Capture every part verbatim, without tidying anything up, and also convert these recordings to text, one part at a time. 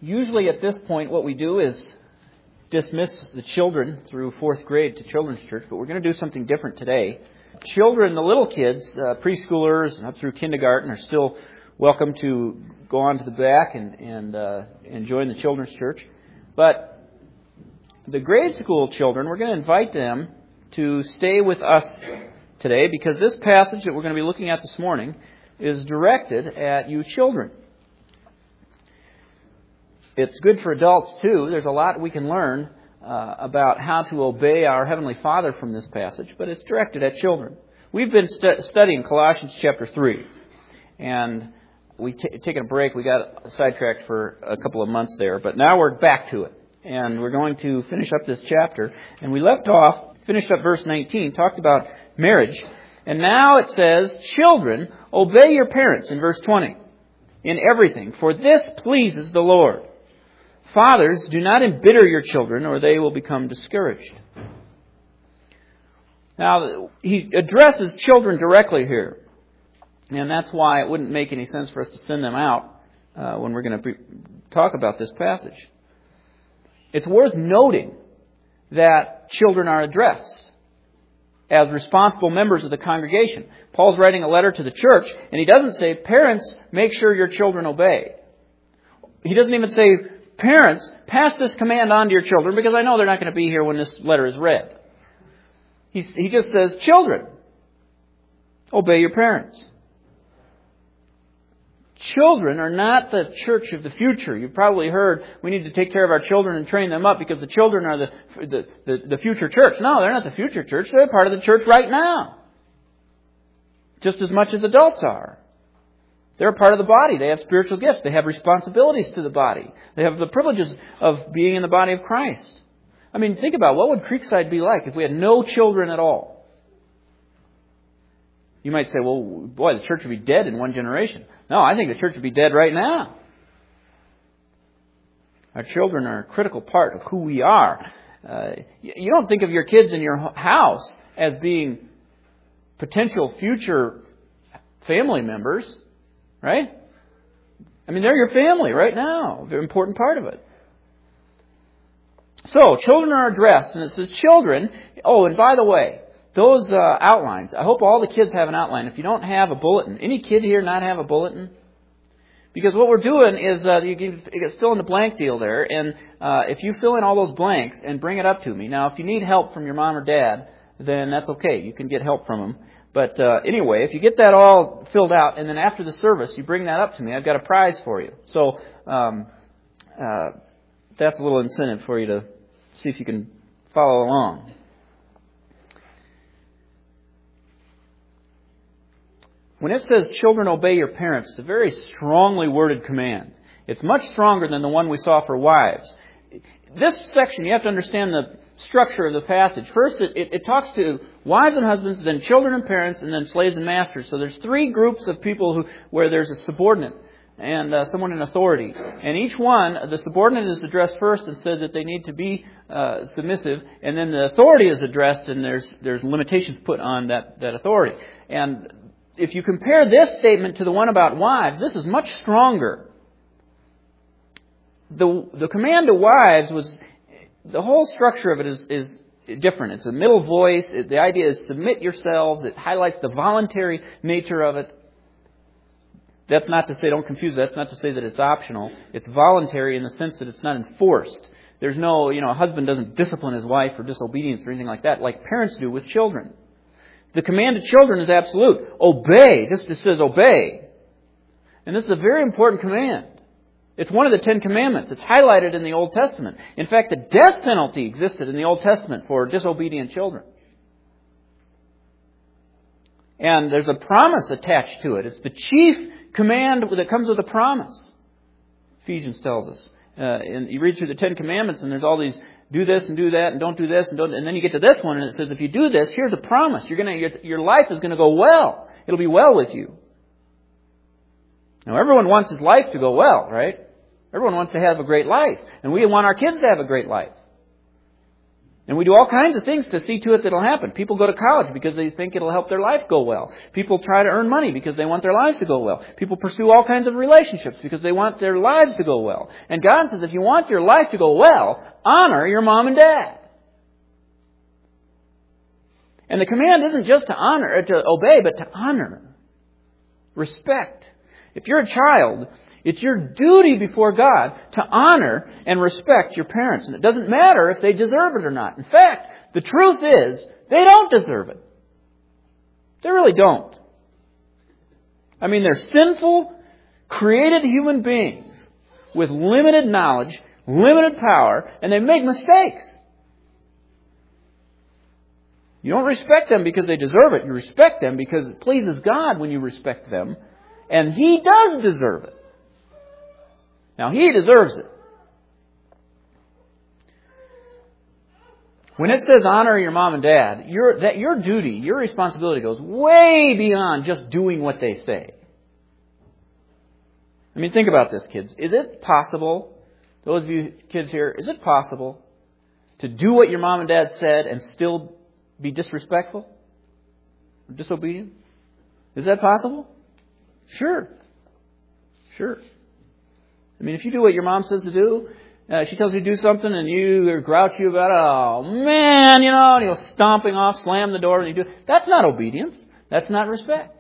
Usually at this point what we do is dismiss the children through fourth grade to children's church, but we're going to do something different today. Children, the little kids, uh, preschoolers and up through kindergarten are still welcome to go on to the back and, and, uh, and join the children's church. But the grade school children, we're going to invite them to stay with us today because this passage that we're going to be looking at this morning is directed at you children. It's good for adults, too. There's a lot we can learn uh, about how to obey our Heavenly Father from this passage, but it's directed at children. We've been stu- studying Colossians chapter three, and we've t- taken a break. We got sidetracked for a couple of months there, but now we're back to it, and we're going to finish up this chapter. And we left off, finished up verse nineteen, talked about marriage, and now it says, children, obey your parents in verse twenty, in everything, for this pleases the Lord. Fathers, do not embitter your children, or they will become discouraged. Now, he addresses children directly here. And that's why it wouldn't make any sense for us to send them out uh, when we're going to talk about this passage. It's worth noting that children are addressed as responsible members of the congregation. Paul's writing a letter to the church, and he doesn't say, parents, make sure your children obey. He doesn't even say, parents, pass this command on to your children, because I know they're not going to be here when this letter is read. He, he just says, children, obey your parents. Children are not the church of the future. You've probably heard we need to take care of our children and train them up because the children are the, the, the, the future church. No, they're not the future church. They're part of the church right now. Just as much as adults are. They're a part of the body. They have spiritual gifts. They have responsibilities to the body. They have the privileges of being in the body of Christ. I mean, think about what would Creekside be like if we had no children at all? You might say, well, boy, the church would be dead in one generation. No, I think the church would be dead right now. Our children are a critical part of who we are. Uh, you don't think of your kids in your house as being potential future family members. Right? I mean, they're your family right now. They're an important part of it. So, children are addressed, and it says children. Oh, and by the way, those uh, outlines, I hope all the kids have an outline. If you don't have a bulletin, any kid here not have a bulletin? Because what we're doing is uh, you can fill in the blank deal there, and uh, if you fill in all those blanks and bring it up to me. Now, if you need help from your mom or dad, then that's okay. You can get help from them. But uh, anyway, if you get that all filled out, and then after the service, you bring that up to me, I've got a prize for you. So um, uh, that's a little incentive for you to see if you can follow along. When it says, children, obey your parents, it's a very strongly worded command. It's much stronger than the one we saw for wives. This section, you have to understand the structure of the passage. First, it, it, it talks to wives and husbands, then children and parents, and then slaves and masters. So there's three groups of people who where there's a subordinate and uh, someone in authority. And each one, the subordinate is addressed first and said that they need to be uh, submissive, and then the authority is addressed, and there's there's limitations put on that, that authority. And if you compare this statement to the one about wives, this is much stronger. The the command to wives was, the whole structure of it is, is different. It's a middle voice. It, the idea is submit yourselves. It highlights the voluntary nature of it. That's not to say, don't confuse that. That's not to say that it's optional. It's voluntary in the sense that it's not enforced. There's no, you know, a husband doesn't discipline his wife for disobedience or anything like that, like parents do with children. The command to children is absolute. Obey. This just says obey. And this is a very important command. It's one of the Ten Commandments. It's highlighted in the Old Testament. In fact, the death penalty existed in the Old Testament for disobedient children. And there's a promise attached to it. It's the chief command that comes with a promise. Ephesians tells us. Uh, and you read through the Ten Commandments, and there's all these do this and do that, and don't do this, and don't. And then you get to this one, and it says, if you do this, here's a promise. You're gonna, your, your life is going to go well. It'll be well with you. Now, everyone wants his life to go well, right? Everyone wants to have a great life. And we want our kids to have a great life. And we do all kinds of things to see to it that it'll happen. People go to college because they think it'll help their life go well. People try to earn money because they want their lives to go well. People pursue all kinds of relationships because they want their lives to go well. And God says, if you want your life to go well, honor your mom and dad. And the command isn't just to honor, or to obey, but to honor. Respect. If you're a child, it's your duty before God to honor and respect your parents. And it doesn't matter if they deserve it or not. In fact, the truth is, they don't deserve it. They really don't. I mean, they're sinful, created human beings with limited knowledge, limited power, and they make mistakes. You don't respect them because they deserve it. You respect them because it pleases God when you respect them. And He does deserve it. Now, He deserves it. When it says honor your mom and dad, your, that your duty, your responsibility goes way beyond just doing what they say. I mean, think about this, kids. Is it possible, those of you kids here, is it possible to do what your mom and dad said and still be disrespectful? Or disobedient? Is that possible? Sure. Sure. I mean, if you do what your mom says to do, uh, she tells you to do something and you are grouchy about it, oh man, you know, and you go stomping off, slam the door, and you do, that's not obedience. That's not respect.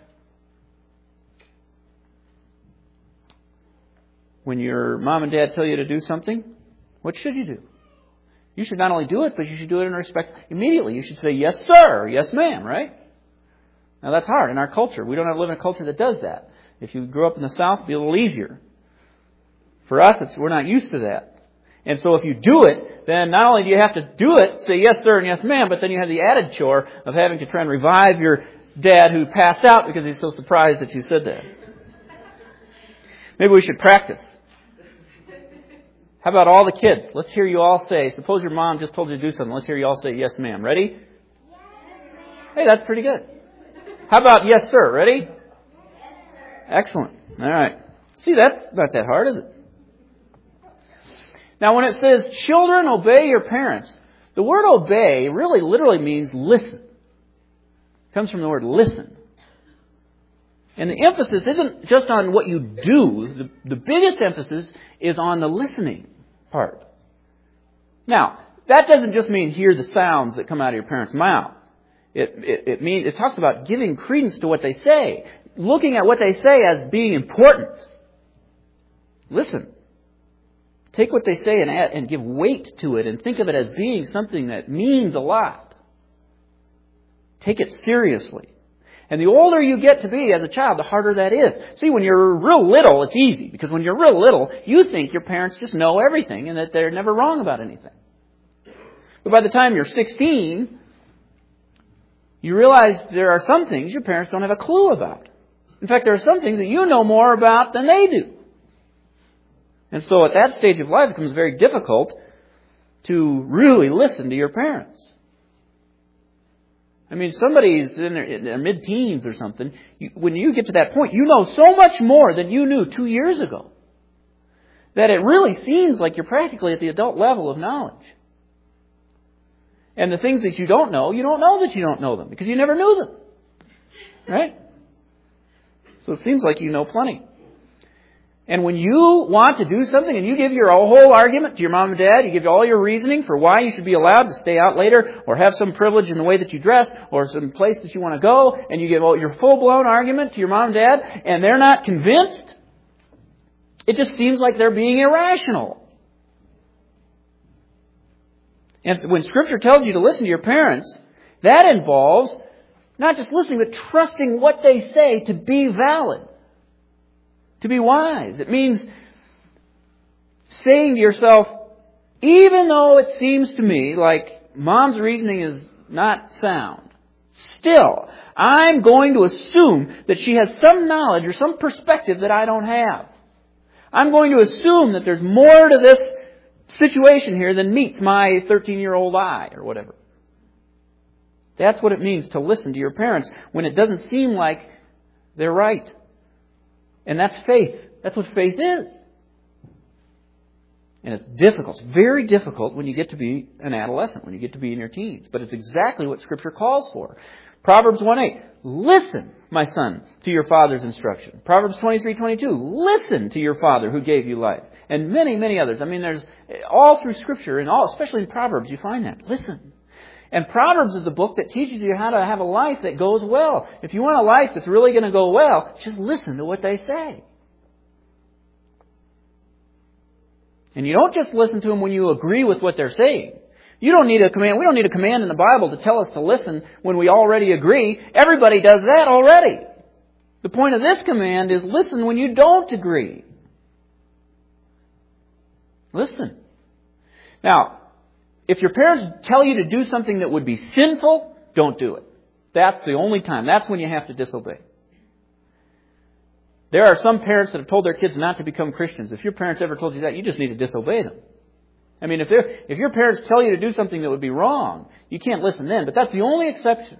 When your mom and dad tell you to do something, what should you do? You should not only do it, but you should do it in respect. Immediately, you should say, yes, sir, or yes, ma'am, right? Now, that's hard in our culture. We don't have to live in a culture that does that. If you grew up in the South, it'd be a little easier. For us, it's, we're not used to that. And so if you do it, then not only do you have to do it, say yes, sir, and yes, ma'am, but then you have the added chore of having to try and revive your dad who passed out because he's so surprised that you said that. Maybe we should practice. How about all the kids? Let's hear you all say, suppose your mom just told you to do something. Let's hear you all say, yes, ma'am. Ready? Yes, ma'am. Hey, that's pretty good. How about yes, sir? Ready? Yes, sir. Excellent. All right. See, that's not that hard, is it? Now, when it says, children, obey your parents, the word obey really literally means listen. It comes from the word listen. And the emphasis isn't just on what you do. The, the biggest emphasis is on the listening part. Now, that doesn't just mean hear the sounds that come out of your parents' mouth. It, it, it means, it talks about giving credence to what they say. Looking at what they say as being important. Listen. Take what they say and add, and give weight to it and think of it as being something that means a lot. Take it seriously. And the older you get to be as a child, the harder that is. See, when you're real little, it's easy. Because when you're real little, you think your parents just know everything and that they're never wrong about anything. But by the time you're sixteen, you realize there are some things your parents don't have a clue about. In fact, there are some things that you know more about than they do. And so at that stage of life, it becomes very difficult to really listen to your parents. I mean, somebody's in their, in their mid-teens or something. You, when you get to that point, you know so much more than you knew two years ago that it really seems like you're practically at the adult level of knowledge. And the things that you don't know, you don't know that you don't know them because you never knew them. Right? So it seems like you know plenty. And when you want to do something and you give your whole argument to your mom and dad, you give all your reasoning for why you should be allowed to stay out later or have some privilege in the way that you dress or some place that you want to go, and you give all your full-blown argument to your mom and dad, and they're not convinced, it just seems like they're being irrational. And so when Scripture tells you to listen to your parents, that involves not just listening, but trusting what they say to be valid. To be wise. It means saying to yourself, even though it seems to me like Mom's reasoning is not sound, still, I'm going to assume that she has some knowledge or some perspective that I don't have. I'm going to assume that there's more to this situation here than meets my thirteen-year-old eye or whatever. That's what it means to listen to your parents when it doesn't seem like they're right. And that's faith. That's what faith is. And it's difficult. It's very difficult when you get to be an adolescent, when you get to be in your teens. But it's exactly what Scripture calls for. Proverbs one eight, listen, my son, to your father's instruction. Proverbs twenty-three twenty-two, listen to your father who gave you life. And many, many others. I mean, there's all through Scripture, and all, especially in Proverbs, you find that. Listen. And Proverbs is the book that teaches you how to have a life that goes well. If you want a life that's really going to go well, just listen to what they say. And you don't just listen to them when you agree with what they're saying. You don't need a command. We don't need a command in the Bible to tell us to listen when we already agree. Everybody does that already. The point of this command is listen when you don't agree. Listen. Now, if your parents tell you to do something that would be sinful, don't do it. That's the only time. That's when you have to disobey. There are some parents that have told their kids not to become Christians. If your parents ever told you that, you just need to disobey them. I mean, if they're, if your parents tell you to do something that would be wrong, you can't listen then. But that's the only exception.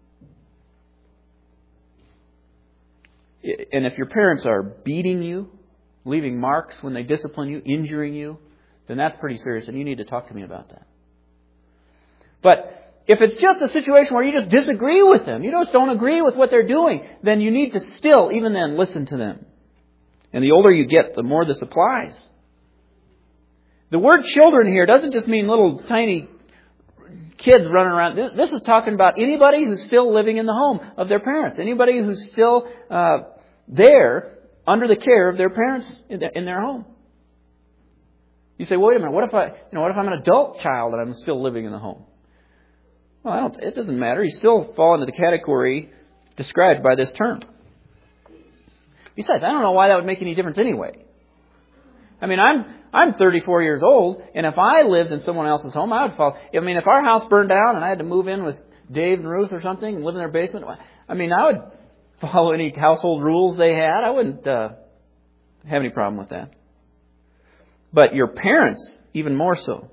And if your parents are beating you, leaving marks when they discipline you, injuring you, then that's pretty serious, and you need to talk to me about that. But if it's just a situation where you just disagree with them, you just don't agree with what they're doing, then you need to still, even then, listen to them. And the older you get, the more this applies. The word children here doesn't just mean little tiny kids running around. This, this is talking about anybody who's still living in the home of their parents. Anybody who's still uh, there under the care of their parents in their, in their home. You say, well, wait a minute, what if I, you know, what if I'm an adult child and I'm still living in the home? Well, I don't, it doesn't matter. You still fall into the category described by this term. Besides, I don't know why that would make any difference anyway. I mean, I'm I'm thirty-four years old, and if I lived in someone else's home, I would follow. I mean, if our house burned down and I had to move in with Dave and Ruth or something and live in their basement, I mean, I would follow any household rules they had. I wouldn't uh, have any problem with that. But your parents, even more so.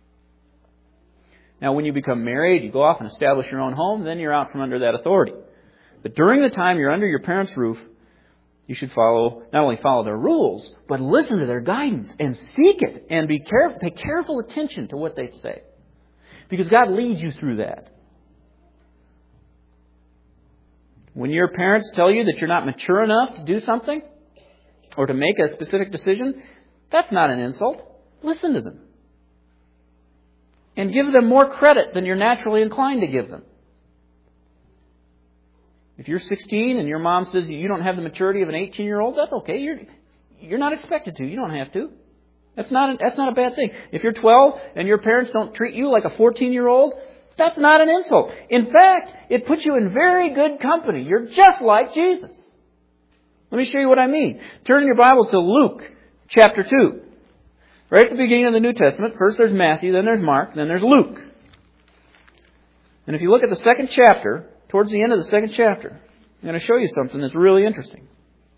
Now, when you become married, you go off and establish your own home, then you're out from under that authority. But during the time you're under your parents' roof, you should follow, not only follow their rules, but listen to their guidance and seek it and be careful, pay careful attention to what they say. Because God leads you through that. When your parents tell you that you're not mature enough to do something or to make a specific decision, that's not an insult. Listen to them. And give them more credit than you're naturally inclined to give them. If you're sixteen and your mom says you don't have the maturity of an eighteen-year-old, that's okay. You're you're not expected to. You don't have to. That's not a, that's not a bad thing. If you're twelve and your parents don't treat you like a fourteen-year-old, that's not an insult. In fact, it puts you in very good company. You're just like Jesus. Let me show you what I mean. Turn in your Bibles to Luke chapter two. Right at the beginning of the New Testament, first there's Matthew, then there's Mark, then there's Luke. And if you look at the second chapter, towards the end of the second chapter, I'm going to show you something that's really interesting.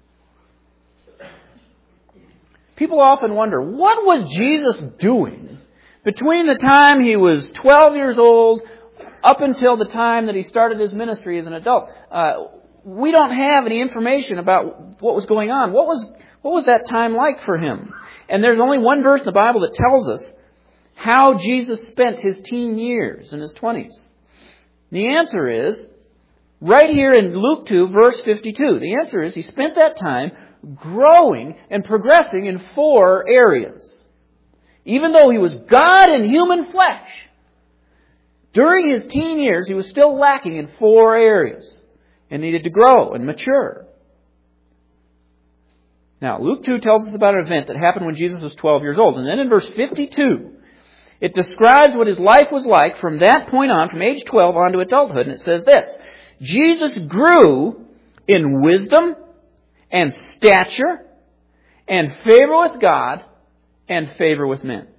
People often wonder, what was Jesus doing between the time he was twelve years old up until the time that he started his ministry as an adult? Uh, we don't have any information about what was going on. What was what was that time like for him? And there's only one verse in the Bible that tells us how Jesus spent his teen years in his twenties. The answer is right here in Luke two, verse fifty-two. The answer is he spent that time growing and progressing in four areas. Even though he was God in human flesh, during his teen years he was still lacking in four areas and needed to grow and mature. Now, Luke two tells us about an event that happened when Jesus was twelve years old. And then in verse fifty-two, it describes what his life was like from that point on, from age twelve on to adulthood. And it says this: Jesus grew in wisdom and stature and favor with God and favor with men.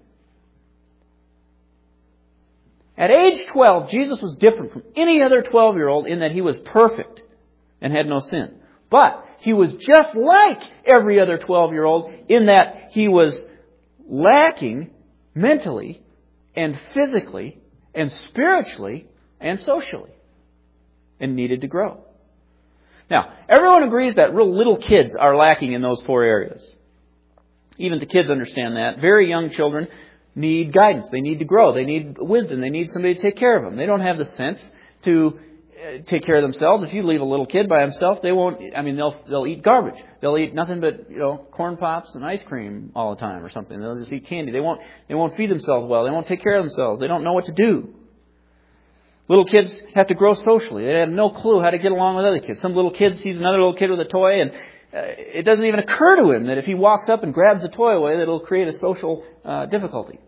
At age twelve, Jesus was different from any other twelve-year-old in that he was perfect and had no sin. But he was just like every other twelve-year-old in that he was lacking mentally and physically and spiritually and socially and needed to grow. Now, everyone agrees that real little kids are lacking in those four areas. Even the kids understand that. Very young children need guidance. They need to grow. They need wisdom. They need somebody to take care of them. They don't have the sense to take care of themselves. If you leave a little kid by himself, they won't, I mean, they'll they'll eat garbage. They'll eat nothing but, you know, corn pops and ice cream all the time or something. They'll just eat candy. They won't they won't feed themselves well. They won't take care of themselves. They don't know what to do. Little kids have to grow socially. They have no clue how to get along with other kids. Some little kid sees another little kid with a toy, and uh, it doesn't even occur to him that if he walks up and grabs the toy away, that it'll create a social uh, difficulty.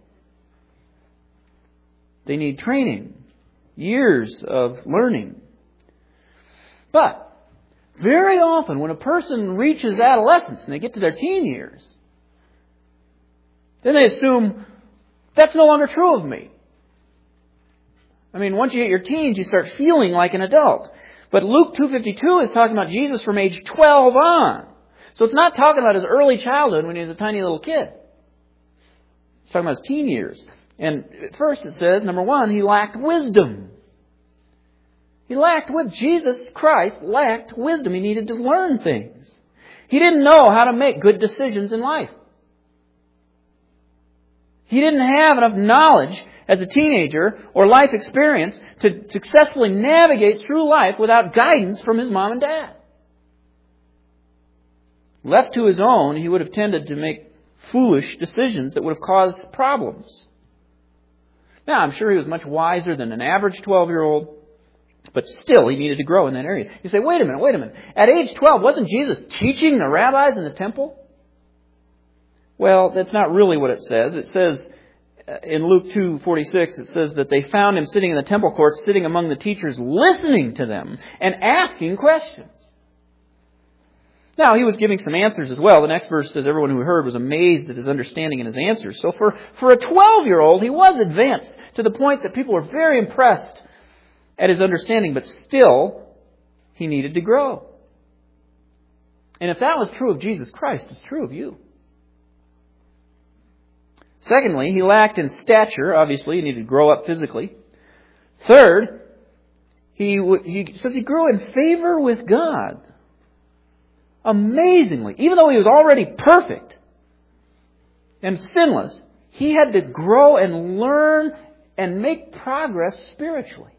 They need training, years of learning. But very often when a person reaches adolescence and they get to their teen years, then they assume, that's no longer true of me. I mean, once you hit your teens, you start feeling like an adult. But Luke two fifty-two is talking about Jesus from age twelve on. So it's not talking about his early childhood when he was a tiny little kid. It's talking about his teen years. And at first it says, number one, he lacked wisdom. He lacked with Jesus Christ lacked wisdom. He needed to learn things. He didn't know how to make good decisions in life. He didn't have enough knowledge as a teenager or life experience to successfully navigate through life without guidance from his mom and dad. Left to his own, he would have tended to make foolish decisions that would have caused problems. Now, I'm sure he was much wiser than an average twelve-year-old, but still he needed to grow in that area. You say, wait a minute, wait a minute. At age twelve, wasn't Jesus teaching the rabbis in the temple? Well, that's not really what it says. It says in Luke two forty-six, it says that they found him sitting in the temple courts, sitting among the teachers, listening to them and asking questions. Now, he was giving some answers as well. The next verse says, everyone who heard was amazed at his understanding and his answers. So for, for a twelve-year-old, he was advanced to the point that people were very impressed at his understanding, but still, he needed to grow. And if that was true of Jesus Christ, it's true of you. Secondly, he lacked in stature. Obviously, he needed to grow up physically. Third, he, he says he grew in favor with God. Amazingly, even though he was already perfect and sinless, he had to grow and learn and make progress spiritually.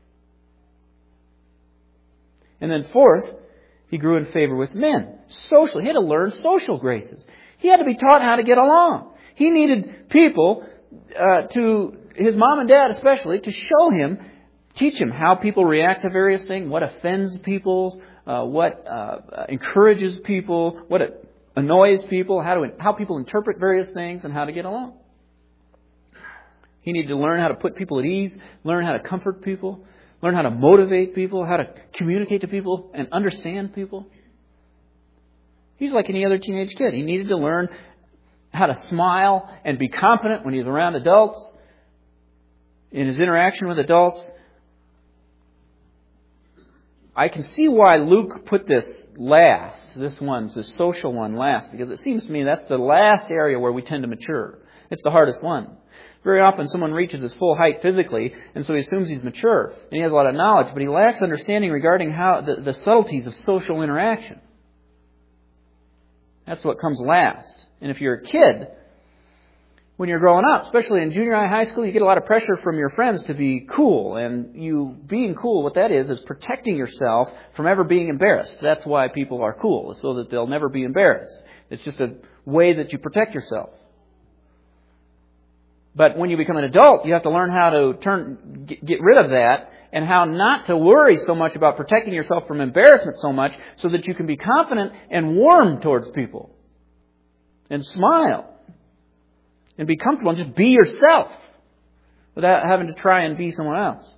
And then fourth, he grew in favor with men. Socially, he had to learn social graces. He had to be taught how to get along. He needed people, uh, to his mom and dad especially, to show him, teach him how people react to various things, what offends people, uh, what uh, encourages people, what annoys people, how to how people interpret various things, and how to get along. He needed to learn how to put people at ease, learn how to comfort people, learn how to motivate people, how to communicate to people and understand people. He's like any other teenage kid. He needed to learn how to smile and be confident when he's around adults, in his interaction with adults. I can see why Luke put this last, this one's the social one last, because it seems to me that's the last area where we tend to mature. It's the hardest one. Very often someone reaches his full height physically, and so he assumes he's mature, and he has a lot of knowledge, but he lacks understanding regarding how the, the subtleties of social interaction. That's what comes last. And if you're a kid, when you're growing up, especially in junior high, high school, you get a lot of pressure from your friends to be cool. And you being cool, what that is, is protecting yourself from ever being embarrassed. That's why people are cool, so that they'll never be embarrassed. It's just a way that you protect yourself. But when you become an adult, you have to learn how to turn, get rid of that, and how not to worry so much about protecting yourself from embarrassment so much, so that you can be confident and warm towards people. And smile. And be comfortable and just be yourself without having to try and be someone else.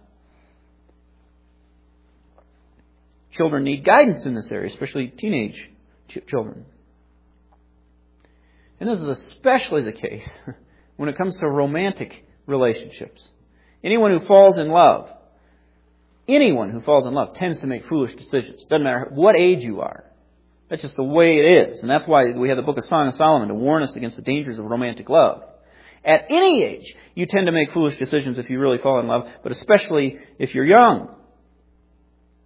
Children need guidance in this area, especially teenage ch- children. And this is especially the case when it comes to romantic relationships. Anyone who falls in love, anyone who falls in love tends to make foolish decisions. Doesn't matter what age you are. That's just the way it is. And that's why we have the book of Song of Solomon to warn us against the dangers of romantic love. At any age, you tend to make foolish decisions if you really fall in love, but especially if you're young.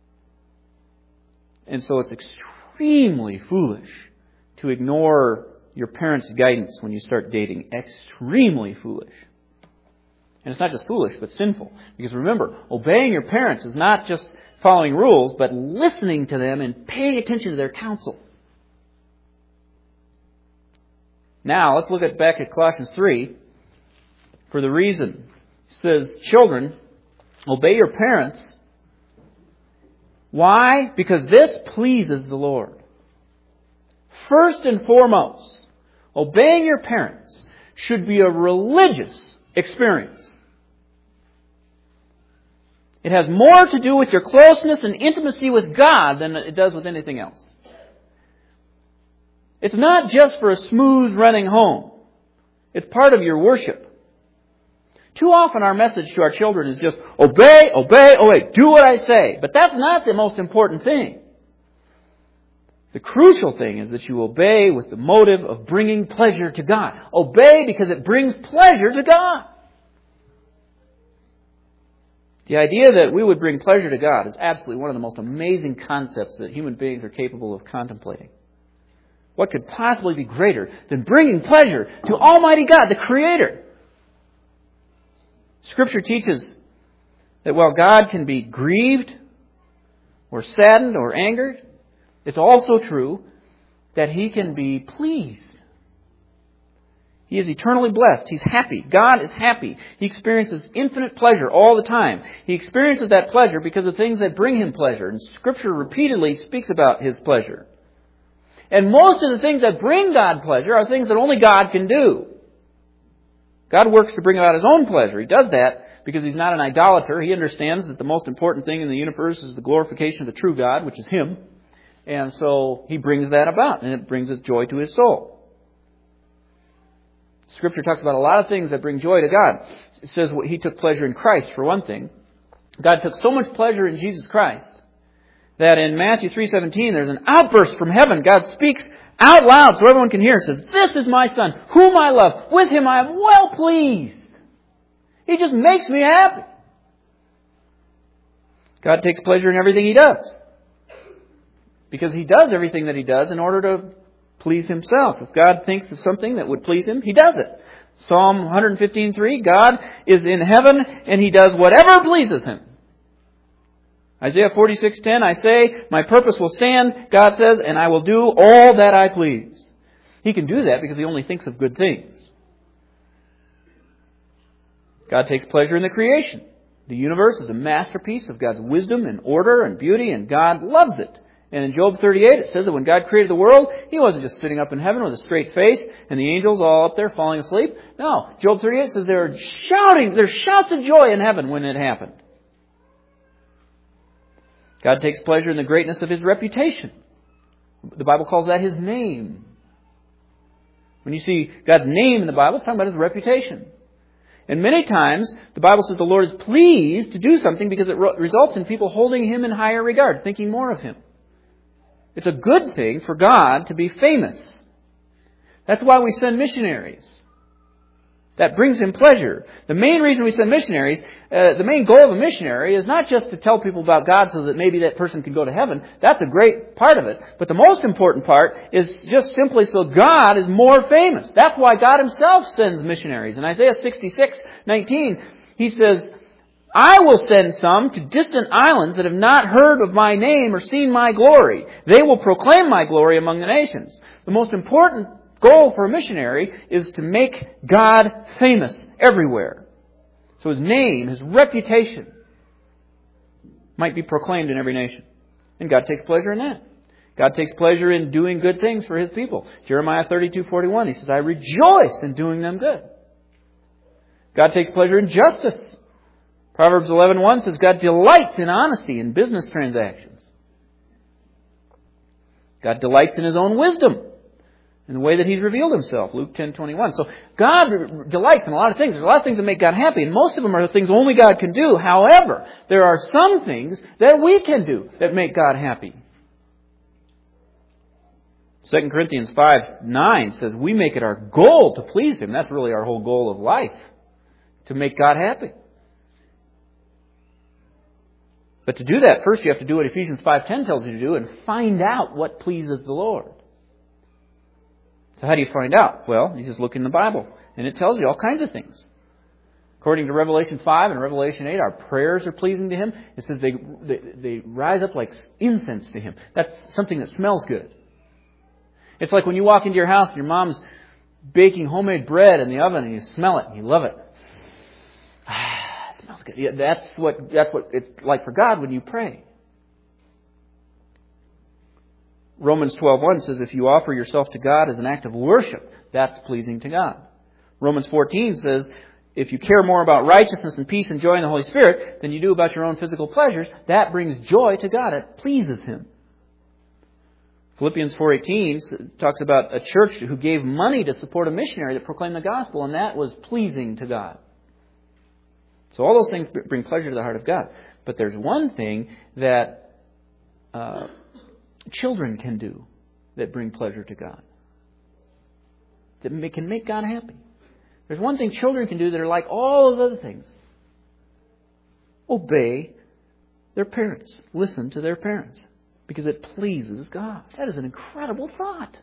And so it's extremely foolish to ignore your parents' guidance when you start dating extremely foolish. And it's not just foolish, but sinful. Because remember, obeying your parents is not just following rules, but listening to them and paying attention to their counsel. Now, let's look at back at Colossians three for the reason. It says, children, obey your parents. Why? Because this pleases the Lord. First and foremost, obeying your parents should be a religious experience. It has more to do with your closeness and intimacy with God than it does with anything else. It's not just for a smooth running home. It's part of your worship. Too often our message to our children is just, obey, obey, obey, do what I say. But that's not the most important thing. The crucial thing is that you obey with the motive of bringing pleasure to God. Obey because it brings pleasure to God. The idea that we would bring pleasure to God is absolutely one of the most amazing concepts that human beings are capable of contemplating. What could possibly be greater than bringing pleasure to Almighty God, the Creator? Scripture teaches that while God can be grieved or saddened or angered, it's also true that He can be pleased. He is eternally blessed. He's happy. God is happy. He experiences infinite pleasure all the time. He experiences that pleasure because of things that bring Him pleasure. And Scripture repeatedly speaks about His pleasure. And most of the things that bring God pleasure are things that only God can do. God works to bring about His own pleasure. He does that because He's not an idolater. He understands that the most important thing in the universe is the glorification of the true God, which is Him. And so He brings that about, and it brings His joy to His soul. Scripture talks about a lot of things that bring joy to God. It says He took pleasure in Christ, for one thing. God took so much pleasure in Jesus Christ that in Matthew three seventeen, there's an outburst from heaven. God speaks out loud so everyone can hear. It says, "This is my Son, whom I love. With Him I am well pleased." He just makes me happy. God takes pleasure in everything He does. Because He does everything that He does in order to please Himself. If God thinks of something that would please Him, He does it. Psalm one fifteen three, God is in heaven and He does whatever pleases Him. Isaiah forty-six ten, I say, my purpose will stand, God says, and I will do all that I please. He can do that because He only thinks of good things. God takes pleasure in the creation. The universe is a masterpiece of God's wisdom and order and beauty, and God loves it. And in Job thirty-eight, it says that when God created the world, He wasn't just sitting up in heaven with a straight face and the angels all up there falling asleep. No, Job thirty-eight says they were shouting, there's shouts of joy in heaven when it happened. God takes pleasure in the greatness of His reputation. The Bible calls that His name. When you see God's name in the Bible, it's talking about His reputation. And many times, the Bible says the Lord is pleased to do something because it results in people holding Him in higher regard, thinking more of Him. It's a good thing for God to be famous. That's why we send missionaries. That brings Him pleasure. The main reason we send missionaries, uh, the main goal of a missionary is not just to tell people about God so that maybe that person can go to heaven. That's a great part of it. But the most important part is just simply so God is more famous. That's why God Himself sends missionaries. In Isaiah sixty-six nineteen, He says, I will send some to distant islands that have not heard of my name or seen my glory. They will proclaim my glory among the nations. The most important goal for a missionary is to make God famous everywhere. So His name, His reputation might be proclaimed in every nation. And God takes pleasure in that. God takes pleasure in doing good things for His people. Jeremiah thirty-two forty-one, He says, I rejoice in doing them good. God takes pleasure in justice. Proverbs eleven one says, God delights in honesty in business transactions. God delights in His own wisdom in the way that He's revealed Himself. Luke ten twenty-one. So God delights in a lot of things. There's a lot of things that make God happy, and most of them are things only God can do. However, there are some things that we can do that make God happy. Second Corinthians five nine says we make it our goal to please Him. That's really our whole goal of life, to make God happy. But to do that, first you have to do what Ephesians five ten tells you to do and find out what pleases the Lord. So how do you find out? Well, you just look in the Bible, and it tells you all kinds of things. According to Revelation five and Revelation eight, our prayers are pleasing to Him. It says they, they, they rise up like incense to Him. That's something that smells good. It's like when you walk into your house and your mom's baking homemade bread in the oven and you smell it and you love it. Ah, it smells good. Yeah, that's what that's what it's like for God when you pray. Romans twelve one says if you offer yourself to God as an act of worship, that's pleasing to God. Romans fourteen says if you care more about righteousness and peace and joy in the Holy Spirit than you do about your own physical pleasures, that brings joy to God. It pleases Him. Philippians four eighteen talks about a church who gave money to support a missionary that proclaimed the gospel, and that was pleasing to God. So all those things bring pleasure to the heart of God. But there's one thing that uh, children can do that bring pleasure to God, that can make God happy. There's one thing children can do that are like all those other things. Obey their parents. Listen to their parents. Because it pleases God. That is an incredible thought.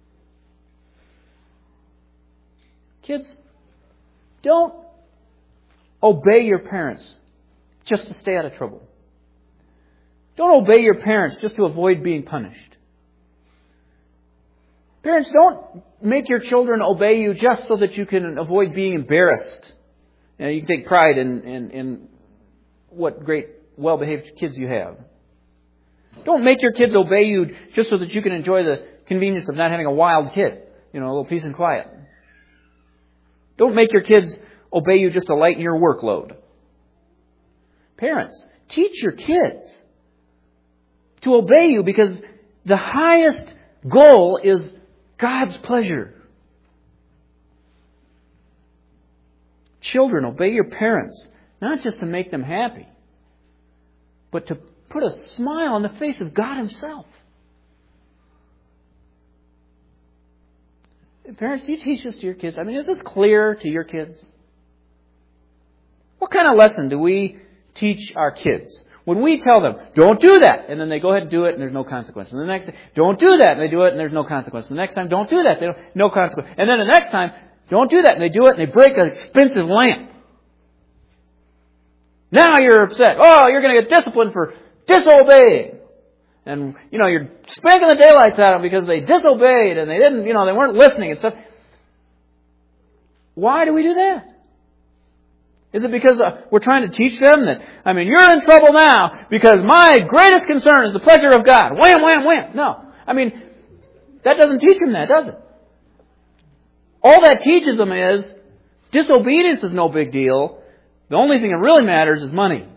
Kids, don't obey your parents just to stay out of trouble. Don't obey your parents just to avoid being punished. Parents, don't make your children obey you just so that you can avoid being embarrassed. You know, you can take pride in, in, in what great, well-behaved kids you have. Don't make your kids obey you just so that you can enjoy the convenience of not having a wild kid. You know, a little peace and quiet. Don't make your kids obey you just to lighten your workload. Parents, teach your kids to obey you because the highest goal is God's pleasure. Children, obey your parents, not just to make them happy, but to put a smile on the face of God Himself. Parents, do you teach this to your kids? I mean, is this clear to your kids? What kind of lesson do we teach our kids? When we tell them, don't do that, and then they go ahead and do it, and there's no consequence. And the next time, don't do that, and they do it, and there's no consequence. The next time, don't do that, they don't, no consequence. And then the next time, don't do that, and they do it, and they break an expensive lamp. Now you're upset. Oh, you're going to get disciplined for disobeying. And, you know, you're spanking the daylights out of them because they disobeyed and they didn't, you know, they weren't listening and stuff. Why do we do that? Is it because uh, we're trying to teach them that, I mean, you're in trouble now because my greatest concern is the pleasure of God. Wham, wham, wham. No. I mean, that doesn't teach them that, does it? All that teaches them is disobedience is no big deal. The only thing that really matters is money.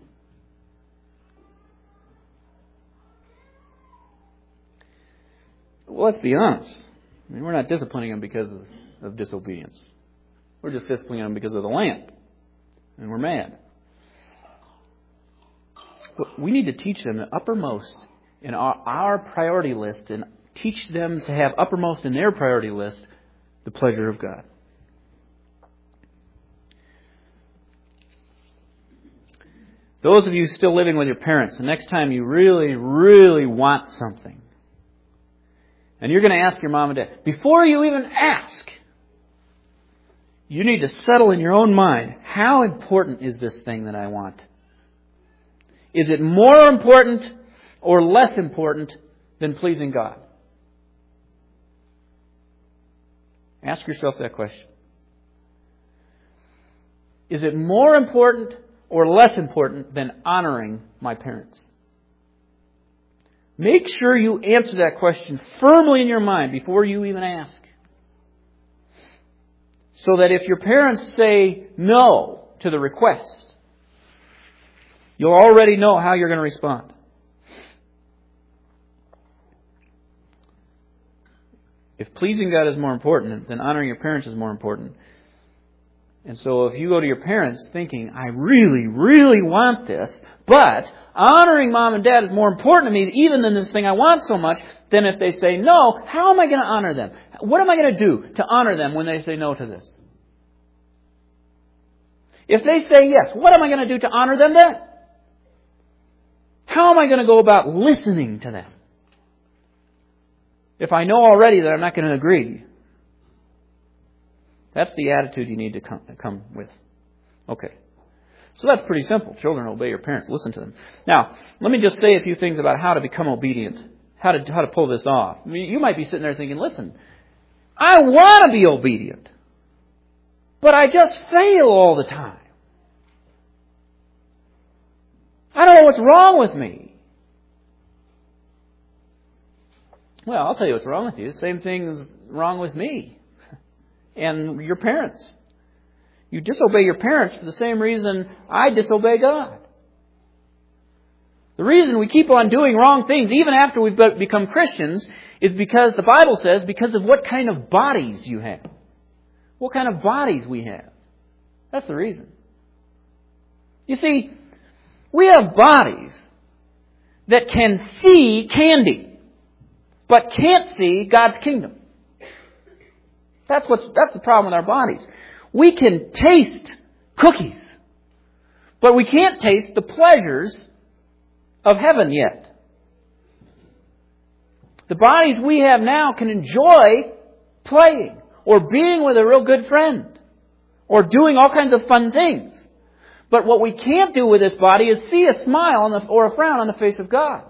Well, let's be honest. I mean, we're not disciplining them because of, of disobedience. We're just disciplining them because of the lamp. And we're mad. But we need to teach them the uppermost in our, our priority list and teach them to have uppermost in their priority list the pleasure of God. Those of you still living with your parents, the next time you really, really want something, and you're going to ask your mom and dad, before you even ask, you need to settle in your own mind, how important is this thing that I want? Is it more important or less important than pleasing God? Ask yourself that question. Is it more important or less important than honoring my parents? Make sure you answer that question firmly in your mind before you even ask. So that if your parents say no to the request, you'll already know how you're going to respond. If pleasing God is more important, then honoring your parents is more important. And so if you go to your parents thinking, I really, really want this, but honoring mom and dad is more important to me even than this thing I want so much, then if they say no, how am I going to honor them? What am I going to do to honor them when they say no to this? If they say yes, what am I going to do to honor them then? How am I going to go about listening to them? If I know already that I'm not going to agree That's the attitude you need to come, come with. Okay. So that's pretty simple. Children, obey your parents. Listen to them. Now, let me just say a few things about how to become obedient. How to, how to pull this off. I mean, you might be sitting there thinking, listen, I want to be obedient, but I just fail all the time. I don't know what's wrong with me. Well, I'll tell you what's wrong with you. The same thing is wrong with me and your parents. You disobey your parents for the same reason I disobey God. The reason we keep on doing wrong things, even after we've become Christians, is because the Bible says, because of what kind of bodies you have. What kind of bodies we have. That's the reason. You see, we have bodies that can see candy, but can't see God's kingdom. That's what's, that's the problem with our bodies. We can taste cookies, but we can't taste the pleasures of heaven yet. The bodies we have now can enjoy playing or being with a real good friend or doing all kinds of fun things. But what we can't do with this body is see a smile on the, or a frown on the face of God.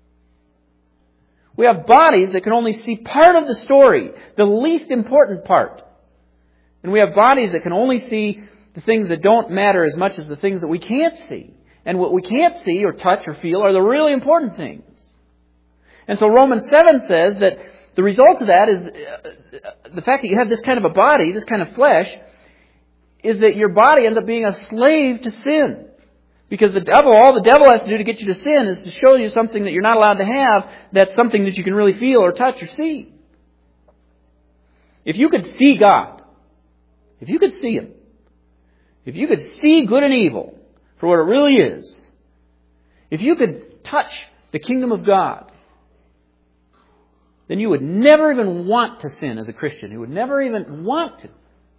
We have bodies that can only see part of the story, the least important part. And we have bodies that can only see the things that don't matter as much as the things that we can't see. And what we can't see or touch or feel are the really important things. And so Romans seven says that the result of that is the fact that you have this kind of a body, this kind of flesh, is that your body ends up being a slave to sin. Because the devil, all the devil has to do to get you to sin is to show you something that you're not allowed to have, that's something that you can really feel or touch or see. If you could see God, if you could see Him, if you could see good and evil for what it really is, if you could touch the kingdom of God, then you would never even want to sin as a Christian. You would never even want to.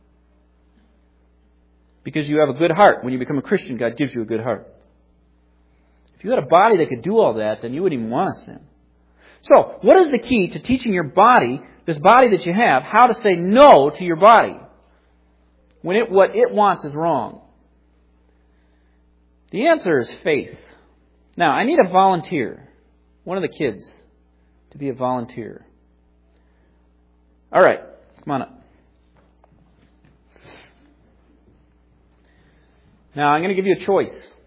Because you have a good heart. When you become a Christian, God gives you a good heart. If you had a body that could do all that, then you wouldn't even want to sin. So, what is the key to teaching your body, this body that you have, how to say no to your body when it what it wants is wrong? The answer is faith. Now, I need a volunteer, one of the kids, to be a volunteer. All right, come on up. Now, I'm going to give you a choice.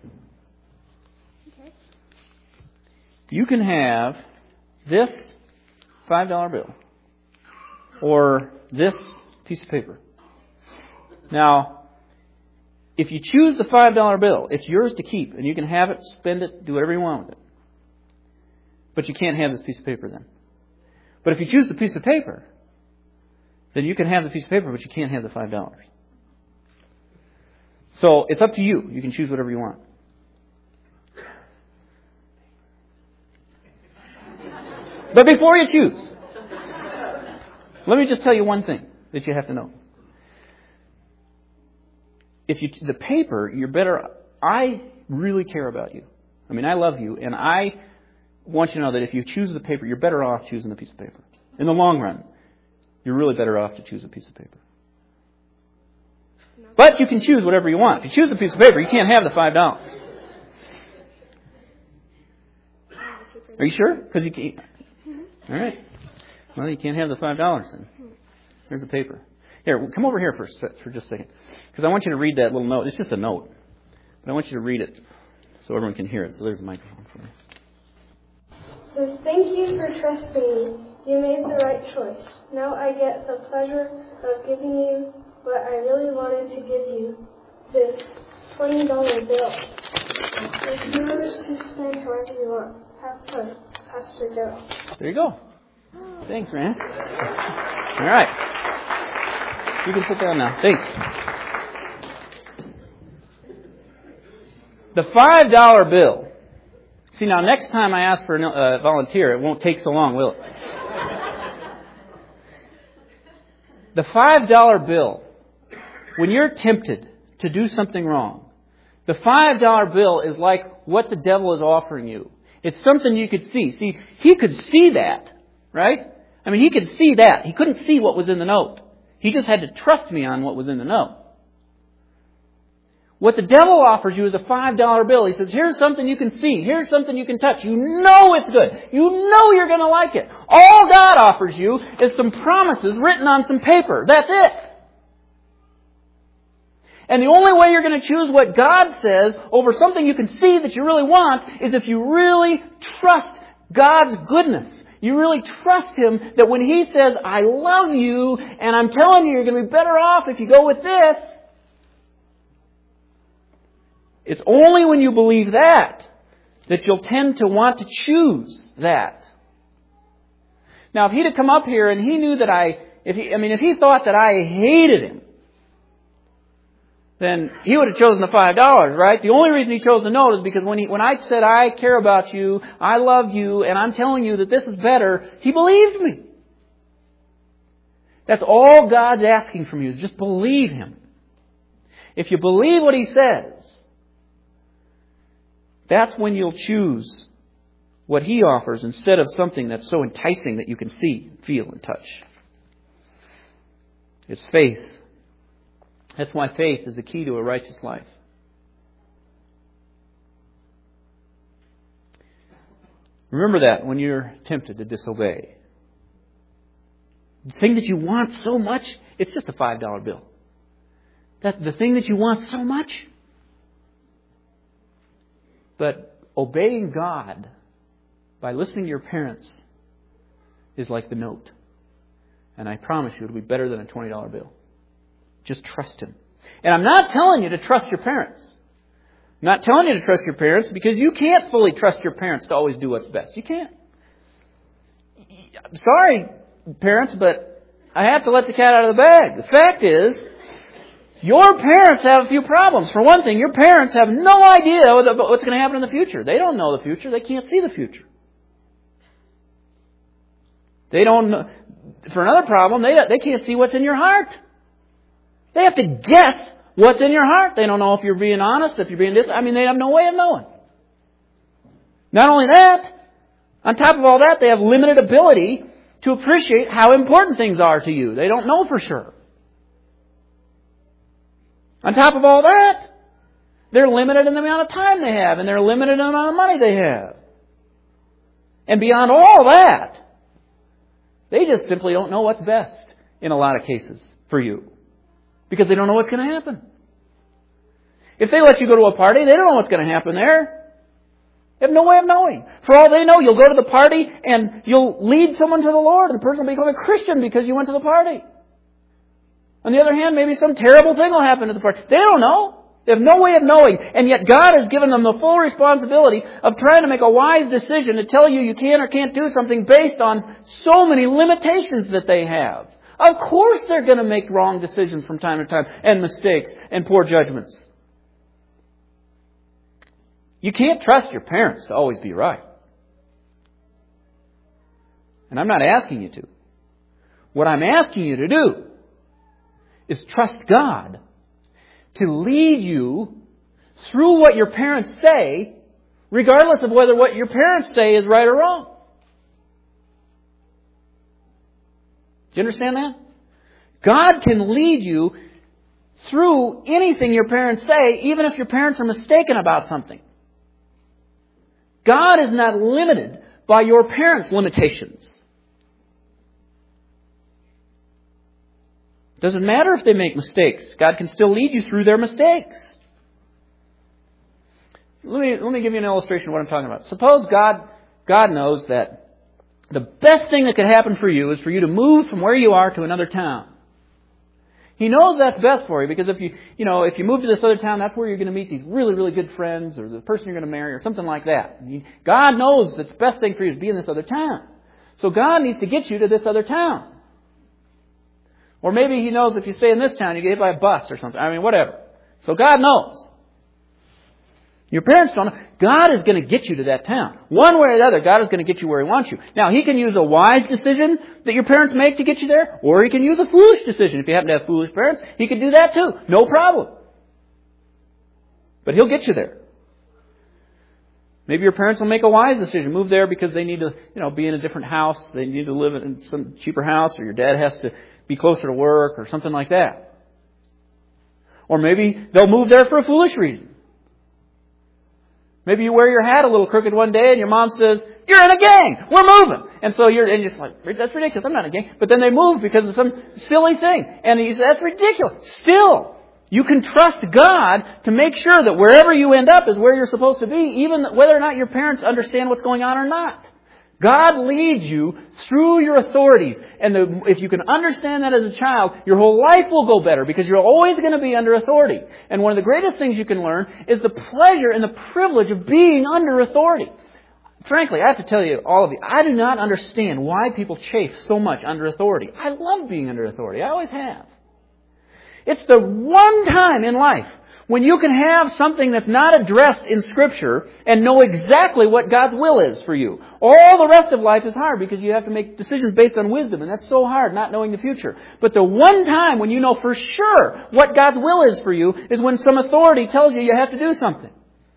Okay. You can have this five dollar bill or this piece of paper. Now, if you choose the five dollar bill, it's yours to keep, and you can have it, spend it, do whatever you want with it. But you can't have this piece of paper then. But if you choose the piece of paper, then you can have the piece of paper, but you can't have the five dollars. So it's up to you. You can choose whatever you want. But before you choose, let me just tell you one thing that you have to know. If you the paper, you're better. I really care about you. I mean, I love you, and I want you to know that if you choose the paper, you're better off choosing the piece of paper. In the long run, you're really better off to choose a piece of paper. But you can choose whatever you want. If you choose a piece of paper, you can't have the five dollars. Are you sure? Because you can't. All right. Well, you can't have the five dollars then. Here's the paper. Here, come over here for, for just a second. Because I want you to read that little note. It's just a note. But I want you to read it so everyone can hear it. So there's a microphone for you. It says, thank you for trusting me. You made the right choice. Now I get the pleasure of giving you what I really wanted to give you, this twenty dollar bill. It's yours to spend however you want. Have fun, Pastor Joe. There you go. Thanks, Rand. All right. You can sit down now. Thanks. The five dollar bill. See, now next time I ask for a uh, volunteer, it won't take so long, will it? The five dollar bill. When you're tempted to do something wrong, the five dollar bill is like what the devil is offering you. It's something you could see. See, he could see that, right? I mean, he could see that. He couldn't see what was in the note. He just had to trust me on what was in the note. What the devil offers you is a five dollar bill. He says, here's something you can see. Here's something you can touch. You know it's good. You know you're going to like it. All God offers you is some promises written on some paper. That's it. And the only way you're going to choose what God says over something you can see that you really want is if you really trust God's goodness. You really trust Him that when He says, I love you, and I'm telling you you're going to be better off if you go with this. It's only when you believe that that you'll tend to want to choose that. Now, if He'd have come up here and He knew that I, if he, I mean, if He thought that I hated Him, then He would have chosen the five dollars, right? The only reason He chose the note is because when he, when I said, I care about you, I love you, and I'm telling you that this is better, He believed me. That's all God's asking from you, is just believe Him. If you believe what He says, that's when you'll choose what He offers instead of something that's so enticing that you can see, feel, and touch. It's faith. That's why faith is the key to a righteous life. Remember that when you're tempted to disobey. The thing that you want so much, it's just a five dollar bill. That the thing that you want so much. But obeying God by listening to your parents is like the note. And I promise you it'll be better than a twenty dollar bill. Just trust Him. And I'm not telling you to trust your parents. I'm not telling you to trust your parents because you can't fully trust your parents to always do what's best. You can't. I'm sorry, parents, but I have to let the cat out of the bag. The fact is, your parents have a few problems. For one thing, your parents have no idea what's going to happen in the future. They don't know the future. They can't see the future. They don't know. For another problem, they, they can't see what's in your heart. They have to guess what's in your heart. They don't know if you're being honest, if you're being dis- I mean, they have no way of knowing. Not only that, on top of all that, they have limited ability to appreciate how important things are to you. They don't know for sure. On top of all that, they're limited in the amount of time they have, and they're limited in the amount of money they have. And beyond all that, they just simply don't know what's best in a lot of cases for you. Because they don't know what's going to happen. If they let you go to a party, they don't know what's going to happen there. They have no way of knowing. For all they know, you'll go to the party and you'll lead someone to the Lord, and the person will become a Christian because you went to the party. On the other hand, maybe some terrible thing will happen to the party. They don't know. They have no way of knowing. And yet God has given them the full responsibility of trying to make a wise decision to tell you you can or can't do something based on so many limitations that they have. Of course they're going to make wrong decisions from time to time, and mistakes, and poor judgments. You can't trust your parents to always be right. And I'm not asking you to. What I'm asking you to do is trust God to lead you through what your parents say, regardless of whether what your parents say is right or wrong. Do you understand that? God can lead you through anything your parents say, even if your parents are mistaken about something. God is not limited by your parents' limitations. It doesn't matter if they make mistakes. God can still lead you through their mistakes. Let me, let me give you an illustration of what I'm talking about. Suppose God, God knows that the best thing that could happen for you is for you to move from where you are to another town. He knows that's best for you because if you, you know, if you move to this other town, that's where you're going to meet these really, really good friends or the person you're going to marry or something like that. God knows that the best thing for you is to be in this other town. So God needs to get you to this other town. Or maybe He knows if you stay in this town, you get hit by a bus or something. I mean, whatever. So God knows. Your parents don't know. God is going to get you to that town. One way or the other, God is going to get you where He wants you. Now, He can use a wise decision that your parents make to get you there, or He can use a foolish decision. If you happen to have foolish parents, He can do that too. No problem. But He'll get you there. Maybe your parents will make a wise decision. Move there because they need to, you know, be in a different house. They need to live in some cheaper house, or your dad has to be closer to work or something like that. Or maybe they'll move there for a foolish reason. Maybe you wear your hat a little crooked one day and your mom says, "You're in a gang! We're moving!" And so you're, and you're just like, "That's ridiculous. I'm not in a gang." But then they move because of some silly thing. And he says, "That's ridiculous." Still, you can trust God to make sure that wherever you end up is where you're supposed to be, even whether or not your parents understand what's going on or not. God leads you through your authorities. And the, if you can understand that as a child, your whole life will go better because you're always going to be under authority. And one of the greatest things you can learn is the pleasure and the privilege of being under authority. Frankly, I have to tell you, all of you, I do not understand why people chafe so much under authority. I love being under authority. I always have. It's the one time in life when you can have something that's not addressed in Scripture and know exactly what God's will is for you. All the rest of life is hard because you have to make decisions based on wisdom, and that's so hard, not knowing the future. But the one time when you know for sure what God's will is for you is when some authority tells you you have to do something.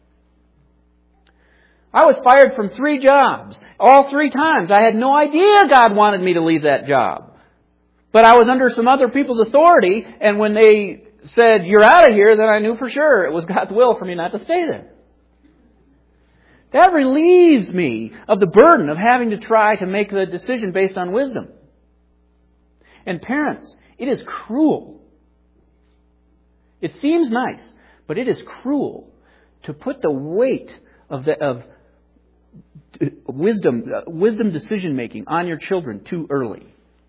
I was fired from three jobs. All three times. I had no idea God wanted me to leave that job. But I was under some other people's authority, and when they said, "You're out of here," then I knew for sure it was God's will for me not to stay there. That relieves me of the burden of having to try to make the decision based on wisdom. And parents, it is cruel. It seems nice, but it is cruel to put the weight of the of wisdom uh, wisdom decision making on your children too early.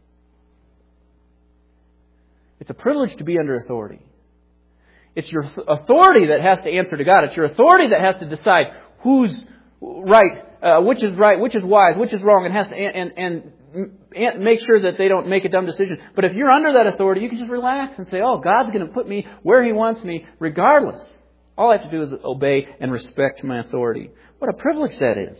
It's a privilege to be under authority. It's your authority that has to answer to God. It's your authority that has to decide who's right, uh, which is right, which is wise, which is wrong, and has to and, and and make sure that they don't make a dumb decision. But if you're under that authority, you can just relax and say, "Oh, God's going to put me where He wants me, regardless. All I have to do is obey and respect my authority." What a privilege that is.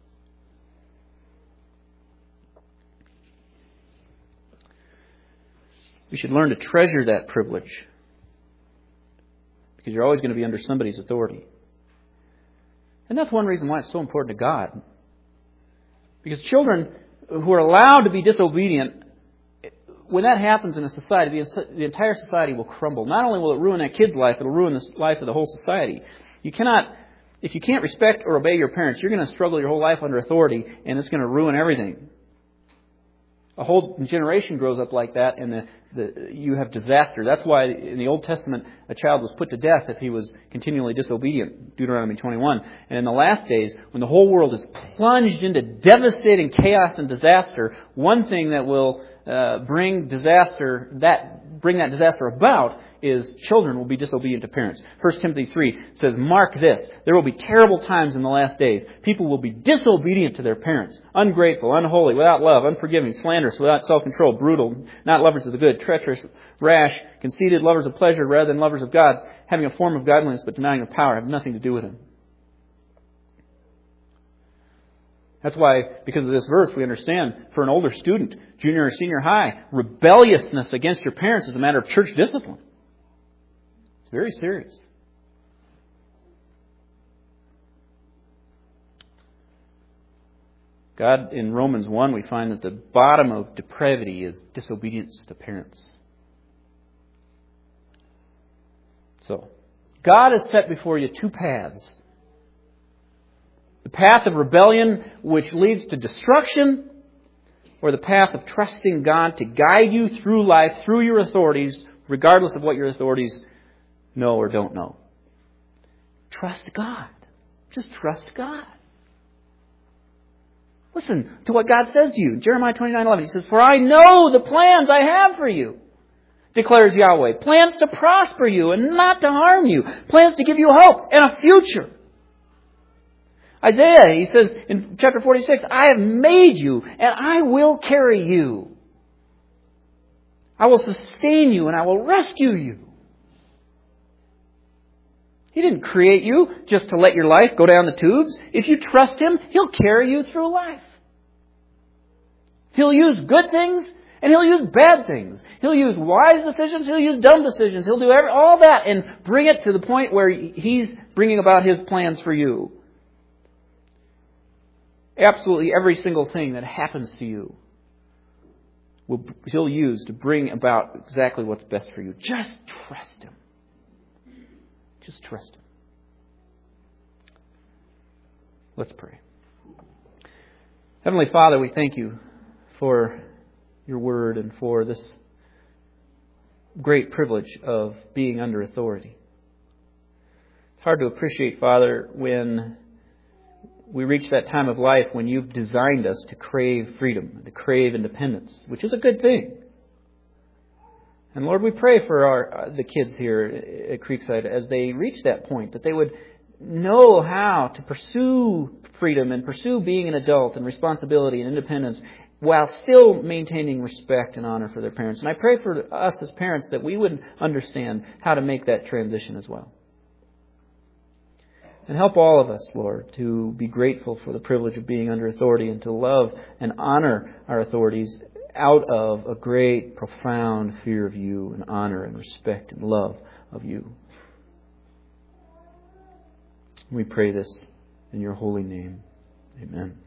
We should learn to treasure that privilege because you're always going to be under somebody's authority. And that's one reason why it's so important to God. Because children who are allowed to be disobedient, when that happens in a society, the, the entire society will crumble. Not only will it ruin that kid's life, it will ruin the life of the whole society. You cannot, if you can't respect or obey your parents, you're going to struggle your whole life under authority, and it's going to ruin everything. A whole generation grows up like that, and the, the, you have disaster. That's why in the Old Testament, a child was put to death if he was continually disobedient. Deuteronomy twenty-one. And in the last days, when the whole world is plunged into devastating chaos and disaster, one thing that will uh, bring disaster, that bring that disaster about, is children will be disobedient to parents. First Timothy three says, "Mark this, there will be terrible times in the last days. People will be disobedient to their parents, ungrateful, unholy, without love, unforgiving, slanderous, without self-control, brutal, not lovers of the good, treacherous, rash, conceited, lovers of pleasure rather than lovers of God, having a form of godliness but denying the power, have nothing to do with Him." That's why, because of this verse, we understand for an older student, junior or senior high, rebelliousness against your parents is a matter of church discipline. It's very serious. God, in Romans one, we find that the bottom of depravity is disobedience to parents. So, God has set before you two paths. The path of rebellion, which leads to destruction, or the path of trusting God to guide you through life, through your authorities, regardless of what your authorities know or don't know. Trust God. Just trust God. Listen to what God says to you. Jeremiah twenty-nine eleven. He says, "For I know the plans I have for you, declares Yahweh. Plans to prosper you and not to harm you. Plans to give you hope and a future." Isaiah, he says in chapter forty-six, "I have made you and I will carry you. I will sustain you and I will rescue you." He didn't create you just to let your life go down the tubes. If you trust Him, He'll carry you through life. He'll use good things and He'll use bad things. He'll use wise decisions. He'll use dumb decisions. He'll do every, all that and bring it to the point where He's bringing about His plans for you. Absolutely every single thing that happens to you will He'll use to bring about exactly what's best for you. Just trust Him. Just trust Him. Let's pray. Heavenly Father, we thank You for Your Word and for this great privilege of being under authority. It's hard to appreciate, Father, when we reach that time of life when You've designed us to crave freedom, to crave independence, which is a good thing. And Lord, we pray for our the kids here at Creekside as they reach that point, that they would know how to pursue freedom and pursue being an adult and responsibility and independence while still maintaining respect and honor for their parents. And I pray for us as parents that we would understand how to make that transition as well. And help all of us, Lord, to be grateful for the privilege of being under authority and to love and honor our authorities out of a great, profound fear of You and honor and respect and love of You. We pray this in Your holy name. Amen.